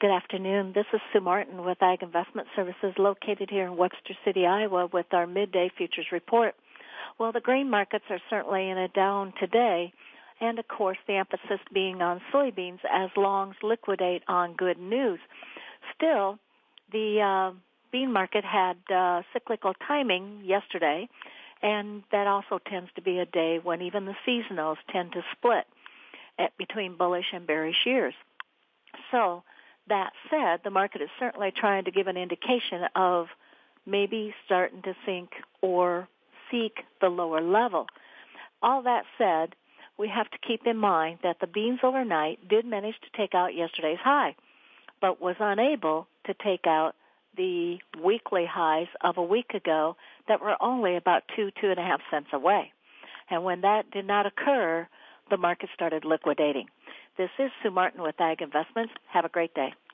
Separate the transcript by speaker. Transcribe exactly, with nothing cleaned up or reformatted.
Speaker 1: Good afternoon. This is Sue Martin with Ag Investment Services located here in Webster City, Iowa with our midday futures report. Well, the grain markets are certainly in a down today, and of course the emphasis being on soybeans as longs liquidate on good news. Still, the uh, bean market had uh, cyclical timing yesterday, and that also tends to be a day when even the seasonals tend to split at between bullish and bearish years. So, that said, the market is certainly trying to give an indication of maybe starting to sink or seek the lower level. All that said, we have to keep in mind that the beans overnight did manage to take out yesterday's high, but was unable to take out the weekly highs of a week ago that were only about two, two and a half cents away. And when that did not occur, the market started liquidating. This is Sue Martin with Ag Investments. Have a great day.